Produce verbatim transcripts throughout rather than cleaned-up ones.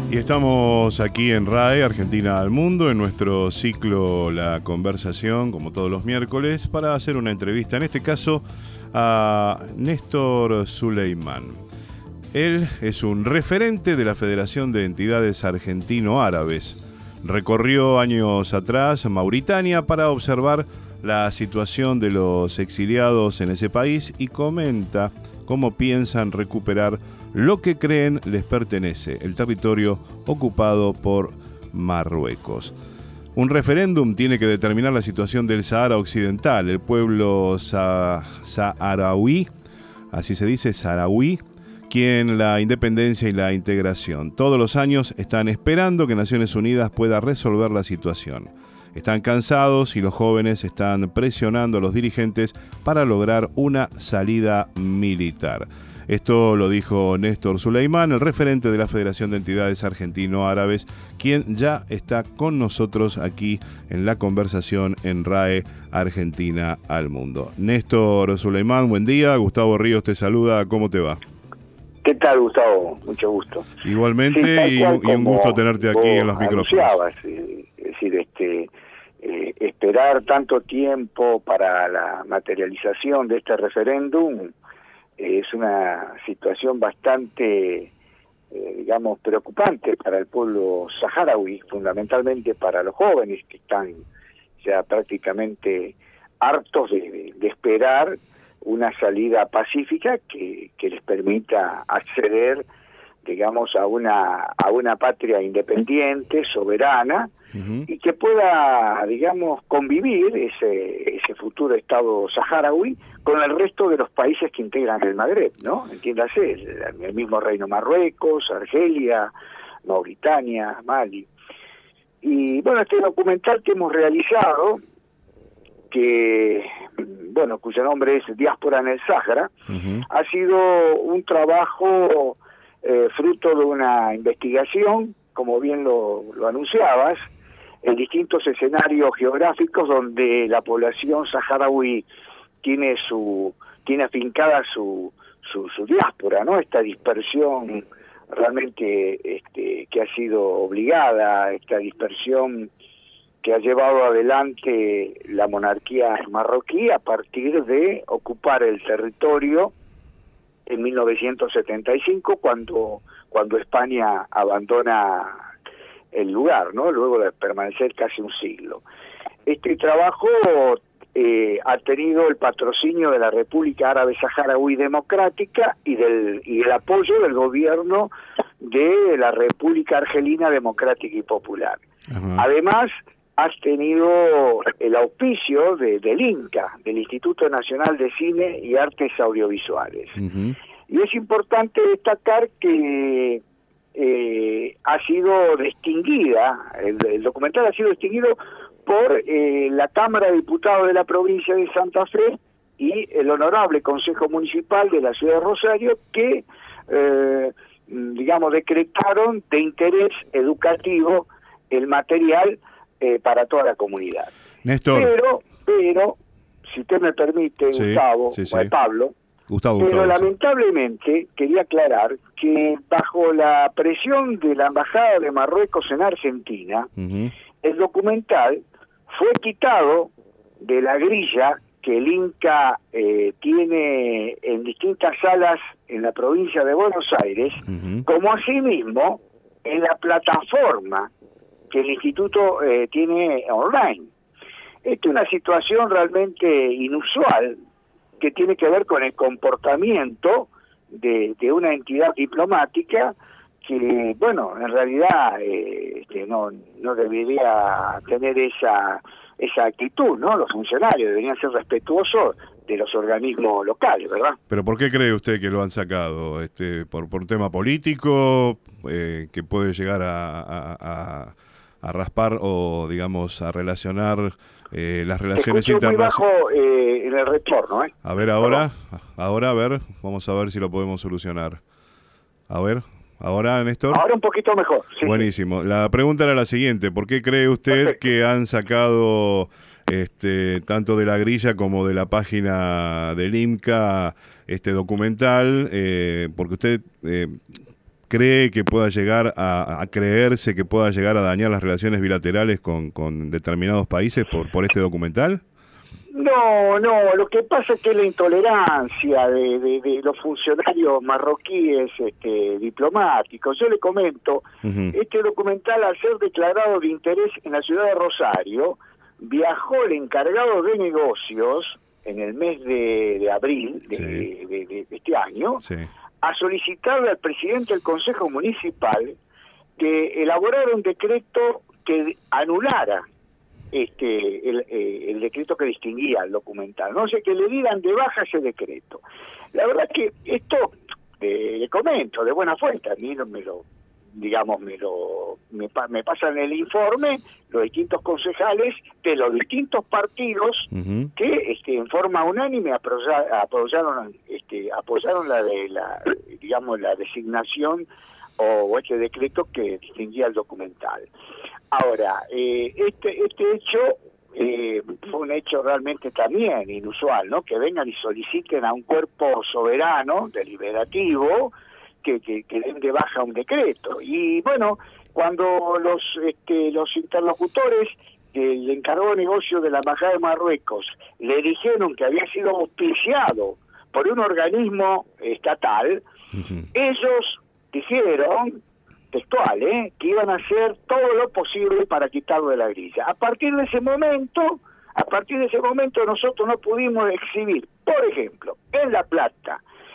Y estamos aquí en RAE, Argentina al Mundo, en nuestro ciclo La Conversación, como todos los miércoles, para hacer una entrevista, en este caso a Néstor Suleimán. Él es un referente de la Federación de Entidades Argentino-Árabes. Recorrió años atrás Mauritania para observar la situación de los exiliados en ese país y comenta cómo piensan recuperar lo que creen les pertenece, el territorio ocupado por Marruecos. Un referéndum tiene que determinar la situación del Sahara Occidental. El pueblo sa- saharaui, así se dice, saharaui, quien la independencia y la integración. Todos los años están esperando que Naciones Unidas pueda resolver la situación. Están cansados y los jóvenes están presionando a los dirigentes para lograr una salida militar. Esto lo dijo Néstor Suleimán, el referente de la Federación de Entidades Argentino-Árabes, quien ya está con nosotros aquí en la conversación en RAE Argentina al Mundo. Néstor Suleimán, buen día. Gustavo Ríos te saluda. ¿Cómo te va? ¿Qué tal, Gustavo? Mucho gusto. Igualmente, sí, y, y un gusto tenerte aquí en los micrófonos. Eh, es decir, este, eh, esperar tanto tiempo para la materialización de este referéndum es una situación bastante, eh, digamos, preocupante para el pueblo saharaui, fundamentalmente para los jóvenes que están ya prácticamente hartos de, de, de esperar una salida pacífica que, que les permita acceder, digamos, a una a una patria independiente, soberana, uh-huh. y que pueda, digamos, convivir ese ese futuro Estado saharaui con el resto de los países que integran el Magreb, ¿no? Entiéndase, el, el mismo Reino Marruecos, Argelia, Mauritania, Mali. Y bueno, este documental que hemos realizado, que, bueno, cuyo nombre es Diáspora en el Sáhara, uh-huh. ha sido un trabajo eh, fruto de una investigación, como bien lo, lo anunciabas, en distintos escenarios geográficos donde la población saharaui tiene su tiene afincada su, su, su diáspora, ¿no? Esta dispersión realmente este, que ha sido obligada, esta dispersión que ha llevado adelante la monarquía marroquí a partir de ocupar el territorio en mil novecientos setenta y cinco, cuando cuando España abandona el lugar, ¿no? Luego de permanecer casi un siglo. Este trabajo eh, ha tenido el patrocinio de la República Árabe Saharaui Democrática y del y el apoyo del gobierno de la República Argelina Democrática y Popular. Uh-huh. Además, has tenido el auspicio de, del INCA, del Instituto Nacional de Cine y Artes Audiovisuales. Uh-huh. Y es importante destacar que eh, ha sido distinguida, el, el documental ha sido distinguido por eh, la Cámara de Diputados de la provincia de Santa Fe y el Honorable Consejo Municipal de la Ciudad de Rosario, que, eh, digamos, decretaron de interés educativo el material Eh, para toda la comunidad. Néstor. Pero, pero, si usted me permite, sí, Gustavo, sí, sí. o Pablo, Gustavo, pero Gustavo, lamentablemente, sí. quería aclarar que bajo la presión de la Embajada de Marruecos en Argentina, uh-huh. el documental fue quitado de la grilla que el INCA eh, tiene en distintas salas en la provincia de Buenos Aires, uh-huh. como asimismo en la plataforma que el instituto eh, tiene online. Esta es una situación realmente inusual que tiene que ver con el comportamiento de, de una entidad diplomática que, bueno, en realidad eh, este, no, no debería tener esa, esa actitud, ¿no? Los funcionarios deberían ser respetuosos de los organismos locales, ¿verdad? ¿Pero por qué cree usted que lo han sacado? Este, ¿Por, por tema político eh, que puede llegar a... a, a... a raspar o, digamos, a relacionar eh, las relaciones internacionales? Muy bajo eh, en el retorno, ¿eh? A ver ahora, ahora, a ver, vamos a ver si lo podemos solucionar. A ver, ahora, Néstor. Ahora un poquito mejor. Sí, buenísimo. Sí. La pregunta era la siguiente, ¿por qué cree usted Perfecto. que han sacado este tanto de la grilla como de la página del INCA este documental? Eh, porque usted... Eh, cree que pueda llegar a, a creerse que pueda llegar a dañar las relaciones bilaterales con, con determinados países por, por este documental? No, no, lo que pasa es que la intolerancia de, de, de los funcionarios marroquíes este, diplomáticos. Yo le comento, uh-huh. este documental, al ser declarado de interés en la ciudad de Rosario, viajó el encargado de negocios en el mes de, de abril de, sí. de, de, de este año, sí. a solicitarle al presidente del Consejo Municipal que elaborara un decreto que anulara este el, eh, el decreto que distinguía el documental, no sé, que le dieran de baja ese decreto. La verdad que esto, eh, le comento, de buena fuente, a mí no me lo, digamos, me lo me, me pasan el informe los distintos concejales de los distintos partidos uh-huh. que este, en forma unánime apoya, apoyaron este, apoyaron la de la digamos la designación o, o este decreto que distinguía el documental. Ahora, eh, este este hecho eh, fue un hecho realmente también inusual, ¿no? Que vengan y soliciten a un cuerpo soberano, deliberativo, que, que, que den de baja un decreto. Y bueno, cuando los este, los interlocutores del encargado de negocio de la Embajada de Marruecos le dijeron que había sido auspiciado por un organismo estatal, uh-huh. ellos dijeron, textual, ¿eh? que iban a hacer todo lo posible para quitarlo de la grilla. A partir de ese momento, a partir de ese momento nosotros no pudimos exhibir, por ejemplo, en La Plata,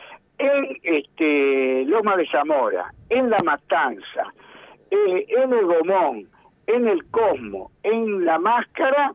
en este Loma de Zamora, en La Matanza, eh, en el Gomón, en el Cosmo, en La Máscara,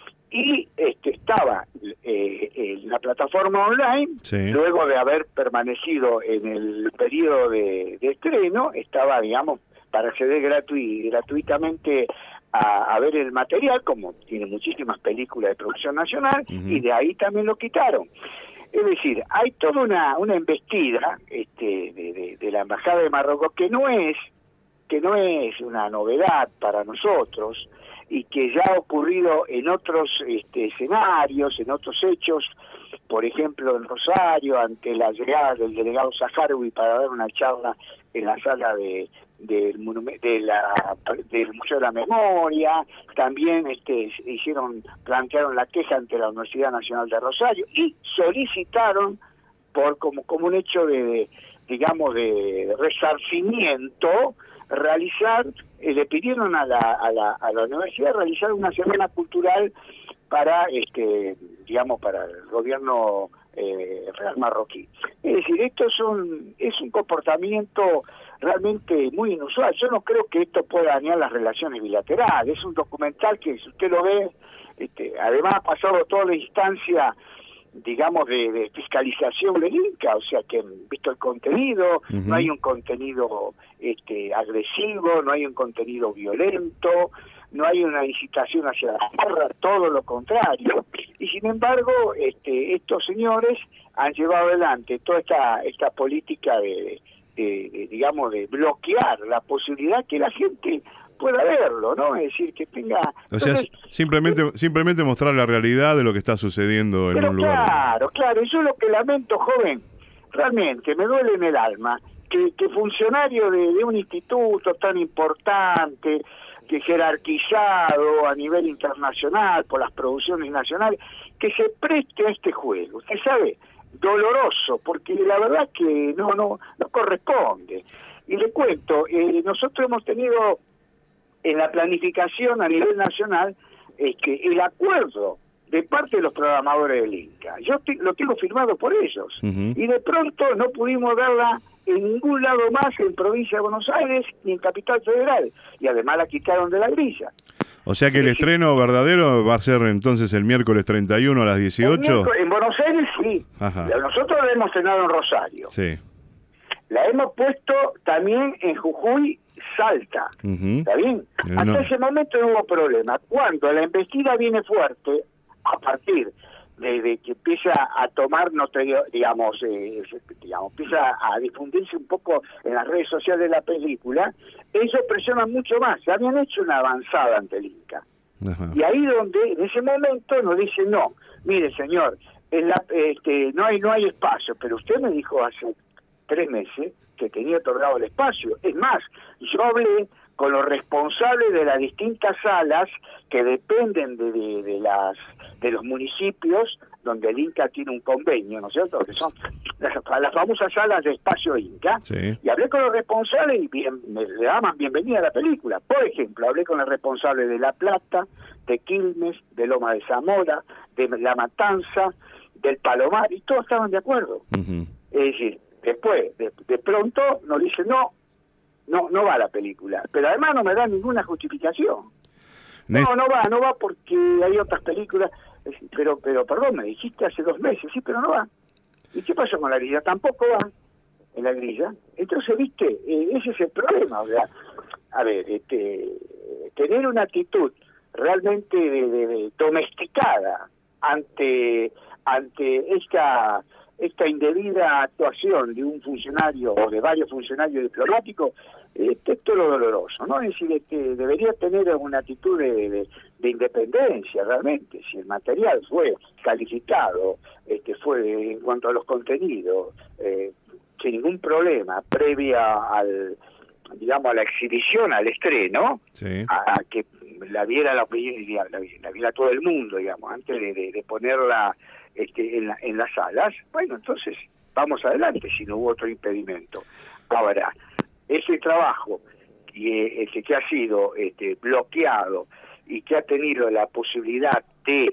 y este estaba eh, en la plataforma online, sí. luego de haber permanecido en el periodo de, de estreno, estaba, digamos, para acceder gratuit, gratuitamente a, a ver el material, como tiene muchísimas películas de producción nacional, uh-huh. y de ahí también lo quitaron. Es decir, hay toda una, una embestida este, de, de, de la Embajada de Marruecos que no es que no es una novedad para nosotros y que ya ha ocurrido en otros este, escenarios, en otros hechos, por ejemplo en Rosario, ante la llegada del delegado Saharoui para dar una charla en la sala de, de, de la, del Museo de la Memoria, también este, hicieron, plantearon la queja ante la Universidad Nacional de Rosario y solicitaron por como, como un hecho de, de digamos de resarcimiento realizar, eh, le pidieron a la, a la a la universidad realizar una semana cultural para este digamos para el gobierno eh, real marroquí. Es decir, esto es un es un comportamiento realmente muy inusual. Yo no creo que esto pueda dañar las relaciones bilaterales. Es un documental que, si usted lo ve, este, además ha pasado toda la instancia, digamos, de, de fiscalización del Inca, o sea que han visto el contenido, uh-huh. no hay un contenido este, agresivo, no hay un contenido violento, no hay una incitación hacia la guerra, todo lo contrario. Y sin embargo, este, estos señores han llevado adelante toda esta esta política de, de, de digamos, de bloquear la posibilidad que la gente pueda verlo, ¿no? Es decir, que tenga... O sea, entonces, simplemente eh, simplemente mostrar la realidad de lo que está sucediendo en un lugar. Claro, claro, y yo lo que lamento, joven, realmente me duele en el alma, que, que funcionario de, de un instituto tan importante, que jerarquizado a nivel internacional por las producciones nacionales, que se preste a este juego. Usted sabe, doloroso, porque la verdad que no, no, no corresponde. Y le cuento, eh, nosotros hemos tenido en la planificación a nivel nacional es que el acuerdo de parte de los programadores del Inca, yo te, lo tengo firmado por ellos, uh-huh. y de pronto no pudimos verla en ningún lado más en provincia de Buenos Aires ni en Capital Federal, y además la quitaron de la grilla. O sea que el estreno verdadero va a ser entonces el miércoles treinta y uno a las dieciocho. En Buenos Aires sí. Ajá. Nosotros la hemos estrenado en Rosario. Sí. La hemos puesto también en Jujuy, Salta. Uh-huh. ¿Está bien? Eh, Hasta no. ese momento no hubo problema. Cuando la embestida viene fuerte, a partir de, de que empieza a tomar, digamos, eh, digamos, empieza a difundirse un poco en las redes sociales de la película, ellos presionan mucho más. Se habían hecho una avanzada ante el Inca. Ajá. Y ahí donde, en ese momento, nos dicen, no, mire señor, en la, este, no hay no hay espacio, pero usted me dijo hace tres meses que tenía otorgado el espacio. Es más, yo hablé con los responsables de las distintas salas que dependen de, de, de las de los municipios donde el Inca tiene un convenio, ¿no es cierto? Que son las, las famosas salas de espacio Inca. Sí. Y hablé con los responsables y bien, me le daban bienvenida a la película. Por ejemplo, hablé con el responsable de La Plata, de Quilmes, de Loma de Zamora, de La Matanza, del Palomar, y todos estaban de acuerdo. Uh-huh. Es decir, después, de, de pronto, nos dicen, no, no no va la película, pero además no me da ninguna justificación. No, no va, no va porque hay otras películas, pero, pero perdón, me dijiste hace dos meses, sí, pero no va. ¿Y qué pasó con la grilla? Tampoco va en la grilla. Entonces, viste, eh, ese es el problema, o sea, a ver, este, tener una actitud realmente de, de, de domesticada ante ante esta esta indebida actuación de un funcionario o de varios funcionarios diplomáticos, este, esto es lo doloroso, ¿no? Es decir, este, debería tener una actitud de, de, de independencia realmente. Si el material fue calificado, este, fue en cuanto a los contenidos, eh, sin ningún problema, previa al, digamos, a la exhibición, al estreno, sí. a, a que la viera la, la, la viera todo el mundo, digamos, antes de, de, de ponerla Este, en, la, en las salas, bueno, entonces vamos adelante si no hubo otro impedimento. Ahora, ese trabajo que, este, que ha sido este, bloqueado y que ha tenido la posibilidad de,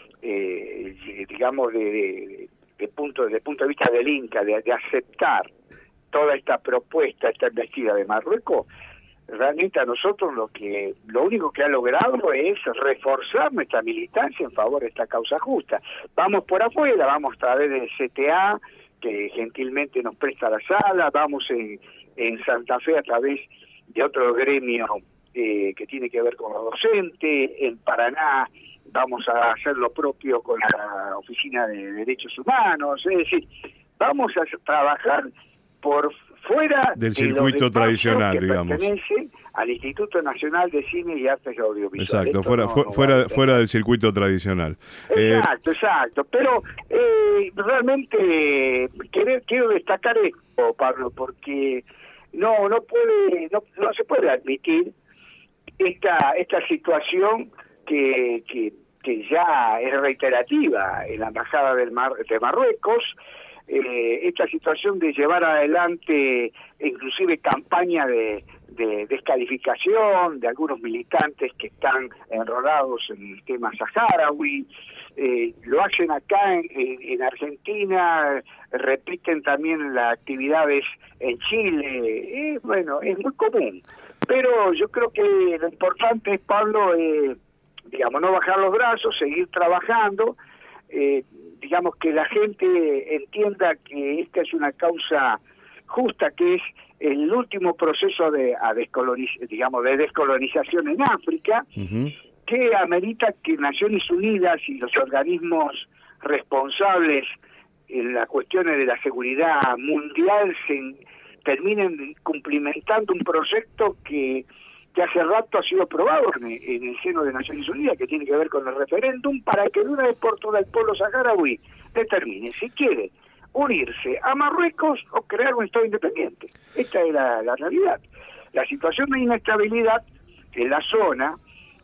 eh, digamos, de, de, de, punto, de punto de vista del Inca, de, de aceptar toda esta propuesta, esta investida de Marruecos, realmente a nosotros lo que lo único que ha logrado es reforzar nuestra militancia en favor de esta causa justa. Vamos por afuera, vamos a través del C T A, que gentilmente nos presta la sala, vamos en, en Santa Fe a través de otro gremio eh, que tiene que ver con los docentes, en Paraná vamos a hacer lo propio con la Oficina de Derechos Humanos, es decir, vamos a trabajar por fuera del circuito tradicional, que digamos. Pertenece al Instituto Nacional de Cine y Artes Audiovisuales. Exacto, fuera, no, no fuera, fuera del circuito tradicional. Exacto, eh, exacto. Pero eh, realmente quiero, quiero destacar esto, Pablo, porque no no puede no, no se puede admitir esta esta situación que que, que ya es reiterativa en la embajada del Mar, de Marruecos. Eh, esta situación de llevar adelante inclusive campaña de, de descalificación de algunos militantes que están enrolados en el tema saharaui, eh, lo hacen acá en, en, en Argentina, repiten también las actividades en Chile, eh, bueno, es muy común, pero yo creo que lo importante es, Pablo, eh, digamos, no bajar los brazos, seguir trabajando, eh, digamos que la gente entienda que esta es una causa justa, que es el último proceso de a descoloniz digamos de descolonización en África, uh-huh. que amerita que Naciones Unidas y los organismos responsables en las cuestiones de la seguridad mundial se terminen cumplimentando un proyecto que que hace rato ha sido aprobado en, en el seno de Naciones Unidas, que tiene que ver con el referéndum, para que de una vez por todas el pueblo saharaui determine si quiere unirse a Marruecos o crear un Estado independiente. Esta es la, la realidad. La situación de inestabilidad en la zona,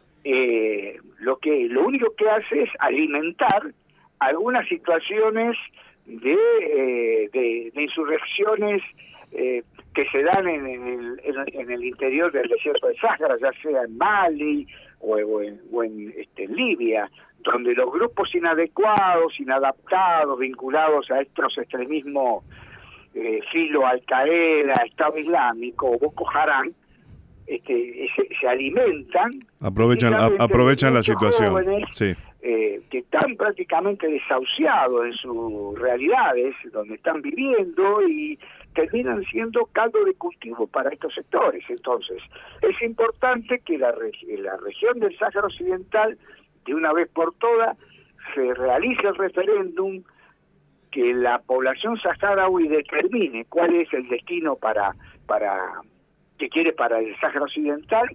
eh, lo que lo único que hace es alimentar algunas situaciones de, eh, de, de insurrecciones eh, que se dan en el, en, en el interior del desierto de Sáhara, ya sea en Mali o, o en, o en este, Libia, donde los grupos inadecuados, inadaptados, vinculados a estos extremismos eh, filo Al-Qaeda, Estado Islámico o Boko Haram, este, se, se alimentan, aprovechan, a, aprovechan la situación, jóvenes, sí. eh, que están prácticamente desahuciados en sus realidades, donde están viviendo, y terminan siendo caldo de cultivo para estos sectores. Entonces, es importante que la, la región del Sáhara Occidental, de una vez por todas, se realice el referéndum, que la población saharaui determine cuál es el destino para para que quiere para el Sáhara Occidental,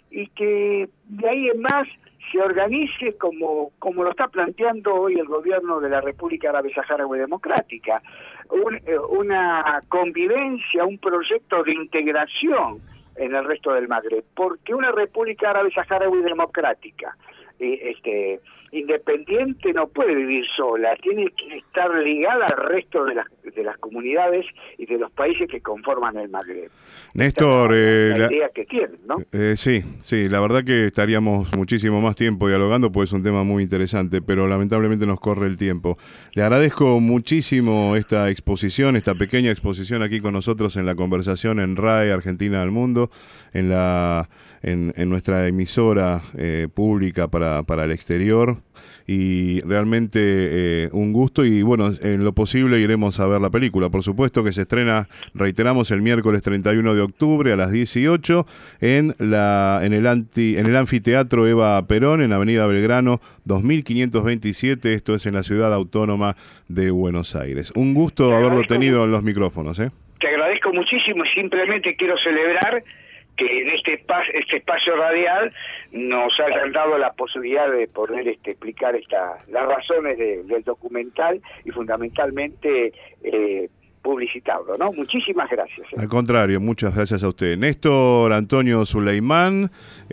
y que de ahí en más se organice como, como lo está planteando hoy el gobierno de la República Árabe Saharaui Democrática, un, una convivencia, un proyecto de integración en el resto del Magreb, porque una República Árabe Saharaui Democrática este independiente no puede vivir sola, tiene que estar ligada al resto de las de las comunidades y de los países que conforman el Magreb. Néstor, Esta es la, eh, la la, idea que tienen, ¿no? Eh, sí, sí, la verdad que estaríamos muchísimo más tiempo dialogando, pues es un tema muy interesante, pero lamentablemente nos corre el tiempo. Le agradezco muchísimo esta exposición, esta pequeña exposición aquí con nosotros en la conversación en R A E Argentina al Mundo, en la en, en nuestra emisora eh, pública para, para el exterior, y realmente eh, un gusto, y bueno, en lo posible iremos a ver la película, por supuesto, que se estrena, reiteramos, el miércoles treinta y uno de octubre a las dieciocho en la en el anti en el anfiteatro Eva Perón, en Avenida Belgrano dos mil quinientos veintisiete, esto es en la ciudad autónoma de Buenos Aires. Un gusto haberlo tenido en los micrófonos, ¿eh? Te agradezco muchísimo y simplemente quiero celebrar que en este espacio, este espacio radial nos hayan dado la posibilidad de poder este, explicar esta, las razones de, del documental y fundamentalmente eh, publicitarlo, ¿no? Muchísimas gracias. ¿eh? Al contrario, muchas gracias a usted. Néstor Antonio Suleimán,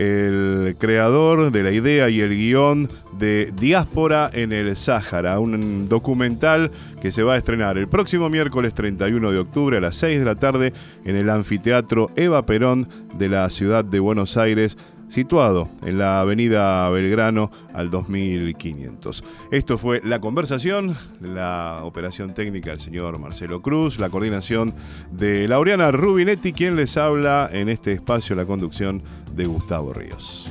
el creador de la idea y el guión de Diáspora en el Sáhara, un documental que se va a estrenar el próximo miércoles treinta y uno de octubre a las seis de la tarde en el anfiteatro Eva Perón de la ciudad de Buenos Aires, situado en la avenida Belgrano al dos mil quinientos. Esto fue La Conversación, la operación técnica del señor Marcelo Cruz, la coordinación de Laureana Rubinetti, quien les habla en este espacio, la conducción de Gustavo Ríos.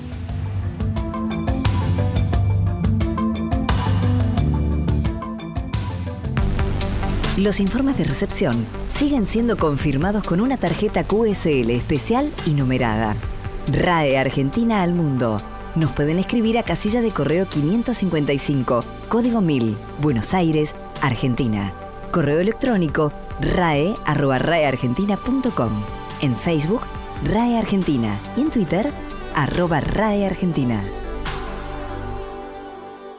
Los informes de recepción siguen siendo confirmados con una tarjeta Q S L especial y numerada. R A E Argentina al Mundo. Nos pueden escribir a casilla de correo quinientos cincuenta y cinco, código mil, Buenos Aires, Argentina. Correo electrónico rae arroba raeargentina punto com. En Facebook, R A E Argentina. Y en Twitter, arroba raeargentina.